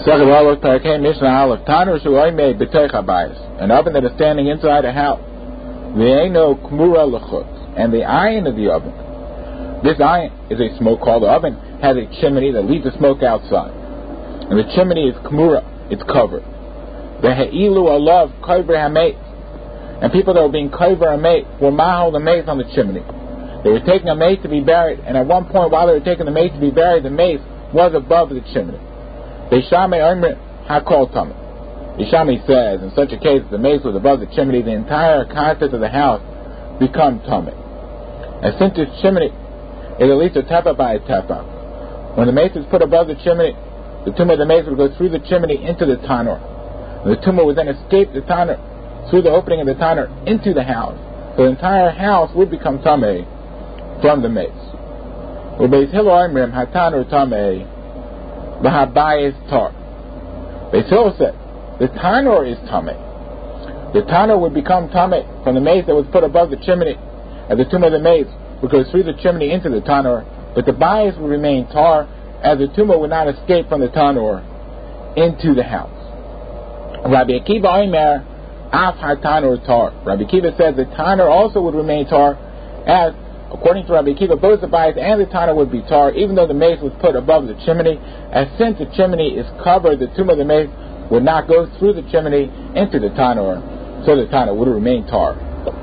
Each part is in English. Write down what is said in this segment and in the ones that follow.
Second of all, Mishnah Aleph. Tanur shu'oimei b'teich habayis. An oven that is standing inside a house. V'eino k'mura l'chutz. And the iron of the oven. This iron is a smoke hole. The oven has a chimney that leads the smoke outside. And the chimney is k'mura. It's covered. V'he'ilu alav kover hameis. And people that were being kover hameis were mahal the mace on the chimney. They were taking a mace to be buried. And at one point, while they were taking the mace to be buried, the mace was above the chimney. Beishame Omer Hakol Tameh. Beishame says, in such a case, if the mace was above the chimney, the entire contents of the house become Tameh. And since this chimney is at least a tepa by a tepa, when the mace is put above the chimney, the tumah of the mace would go through the chimney into the tanur. The tumah would then escape the tanur through the opening of the tanur into the house. So the entire house would become Tameh from the mace. Ubeis Hillel Omrim Hatanur Tameh B'habayis tar. Beis Hillel said the tanur is tameh. The tanur would become tameh from the mace that was put above the chimney, and the tumah of the mace would go through the chimney into the tanur, but the bayis would remain tar, as the tumah would not escape from the tanur into the house. Rabbi Akiva Omer Af HaTanur tar. Rabbi Akiva said the tanur also would remain tar, as according to Rabbi Akiva, both the bayis and the tanur would be tar, even though the mace was put above the chimney. And since the chimney is covered, the tumah of the mace would not go through the chimney into the tanur, so the tanur would remain tar.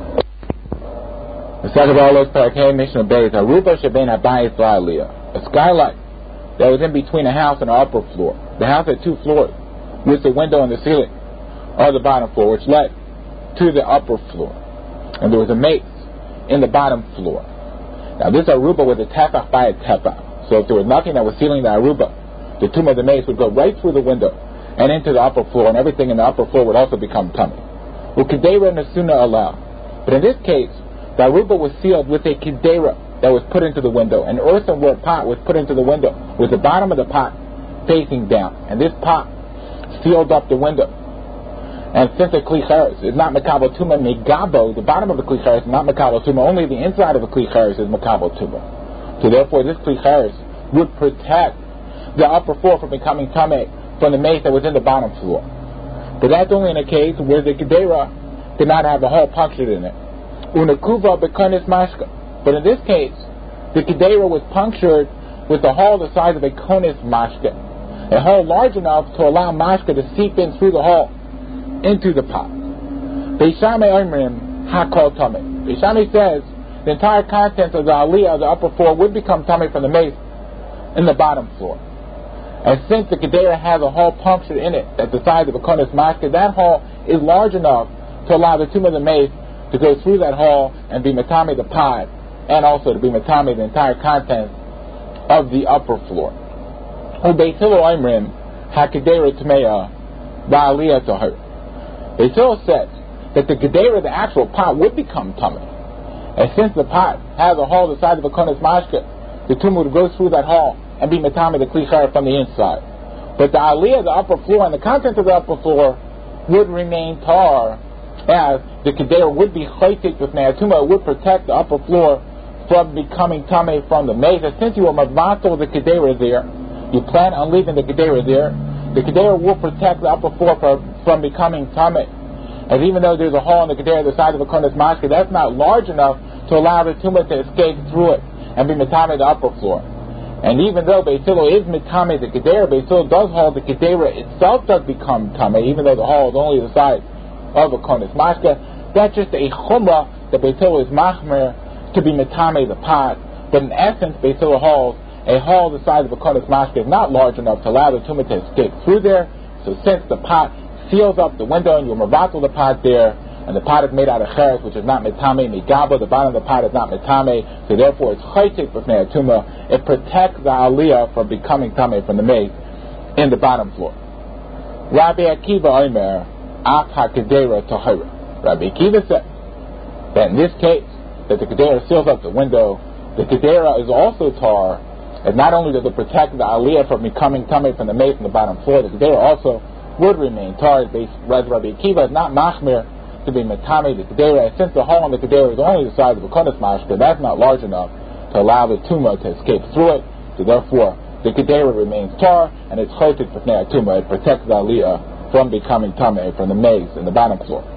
The second of all those parakeh Mishnah Beis Aruba Shebein Habayis La'aliyah, a skylight that was in between a house and an upper floor. The house had two floors, with the window on the ceiling, or the bottom floor, which led to the upper floor, and there was a mace in the bottom floor. Now this aruba was a tefach by a tefach. So if there was nothing that was sealing the aruba, the tumah of the mace would go right through the window and into the upper floor, and everything in the upper floor would also become tummy. U'kedera nesuna allow. But in this case, the aruba was sealed with a kedera that was put into the window. An earthenware pot was put into the window with the bottom of the pot facing down. And this pot sealed up the window. And since the kli cheres is not mekabel tumah megabo, the bottom of the kli cheres is not mekabel tumah, only the inside of the kli cheres is mekabel tumah. So therefore, this kli cheres would protect the upper floor from becoming tameh from the mace that was in the bottom floor. But that's only in a case where the kedera did not have a hole punctured in it. Unakuva bekonis mashka. But in this case, the kedera was punctured with a hole the size of a konis mashka, a hole large enough to allow mashka to seep in through the hole into the pot. Beishame Omrim Hakol Tameh. Beishame says the entire contents of the aliyah of the upper floor would become tameh from the mace in the bottom floor. And since the kedera has a hole punctured in it at the size of a konis mashka, that hole is large enough to allow the tumah of the mace to go through that hole and be matame the pot, and also to be matame the entire contents of the upper floor. Ubeis Hillel Omrim Hakedera Tameya Ba'aliyah Tahor. Beis Hillel says that the gedera, the actual pot, would become tameh. And since the pot has a hole the size of a konis mashka, the tumah would go through that hole and be matame the kli cheres from the inside. But the aliyah, the upper floor, and the contents of the upper floor would remain tar, as the gedera would be chaytik with tumah, would protect the upper floor from becoming tameh from the mace. And since you were mavatal the gedera there, you plan on leaving the gedera there, the kedera will protect the upper floor from becoming tameh. And even though there's a hole in the kedera the size of a konis mashka, that's not large enough to allow the tumah to escape through it and be mitame the upper floor. And even though Beis Hillel is mitame the kedera, Beis Hillel does hold the kedera itself does become tameh, even though the hole is only the size of a konis mashka. That's just a chumrah that Beis Hillel is machmer to be mitame the pot. But in essence, Beis Hillel holds a hole the size of a konis mashka is not large enough to allow the tumah to escape through there. So since the pot seals up the window and you mavatal the pot there, and the pot is made out of cheres, which is not metame migaba, the bottom of the pot is not metame, so therefore it's chaytik b'fnei tumah. It protects the aliyah from becoming tameh from the mace in the bottom floor. Rabbi Akiva Omer Af HaKedera Tahora. Rabbi Akiva said that in this case, that the kedera seals up the window, the kedera is also tar. And not only does it protect the aliyah from becoming tameh from the mace in the bottom floor, the kedera also would remain tar. Rabbi Akiva is not machmir to be metame the kedera. And since the hole in the kedera is only the size of a konis mashka, that's not large enough to allow the tumah to escape through it. So therefore, the Kedera remains tar, and it's chotek b'fnei atuma. It protects the aliyah from becoming tameh from the maze in the bottom floor.